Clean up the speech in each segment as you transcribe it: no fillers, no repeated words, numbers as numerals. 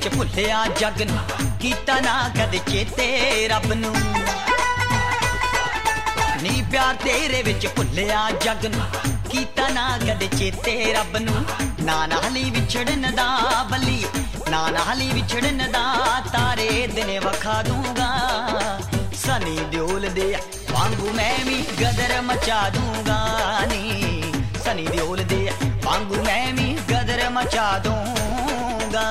विच भुलिया जग नूं, कीता ना कदे चेते रब नूं। नी प्यार तेरे विच भुलिया जग नूं, कीता ना कदे चेते रब नूं। ना नाली विछड़न दा बली, ना नाली विछड़न दा तारे दिन वखा दूंगा। सनी देओल दे वांगू मैं भी गदर मचा दूंगा नी, सनी देओल दे वांगू मैं भी गदर मचा दूंगा।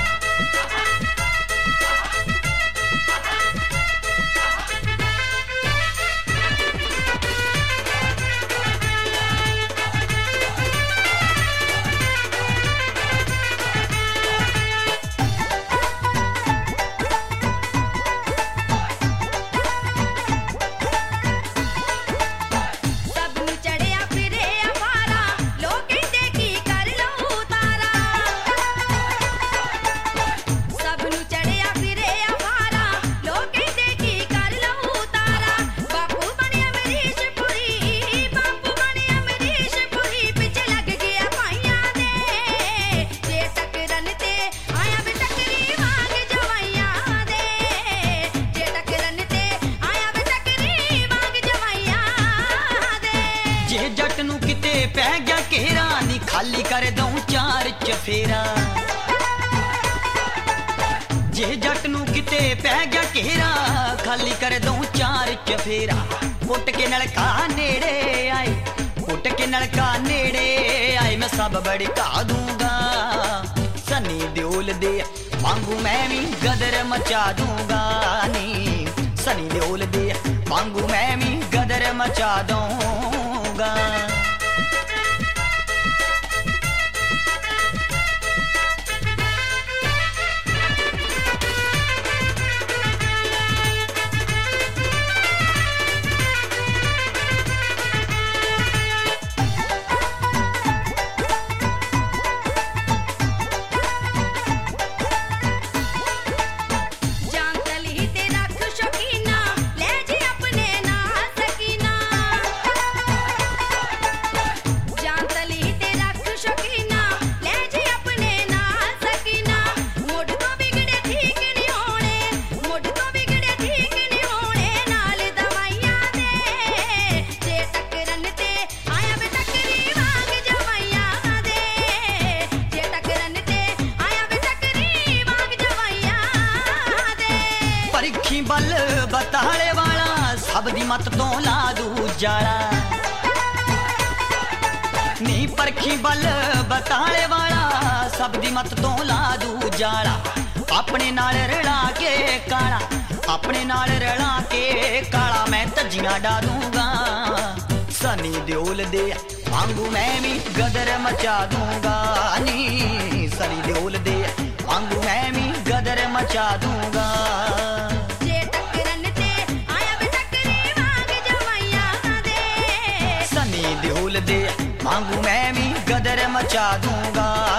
खाली कर दूं चार चफेरा, जे जट नूं किते पै गया घेरा, खाली कर दूं चार चफेरा। पुट के नलका नेड़े आए, पुट के नलका नेड़े आए, मैं सब बड़का दूंगा। सनी देओल दे वांगू मैं भी गदर मचा दूंगा नी, सनी देओल दे वांगू मैं भी गदर मचा दूंगा। बल बताले वाला सब दी मत तो ला दू जाला, नी परखी बल बताले वाला सब दी मत तो ला दू जाला। अपने नाल रला के काला, अपने नाल रला के काला, मैं तजियां डालूंगा। सनी देओल दे वांगू मैं भी गदर मचा दूंगा नी, सनी देओल दे वांगू मैं भी गदर मचा दूंगा। दे वांगू मैं भी गदर मचा दूंगा।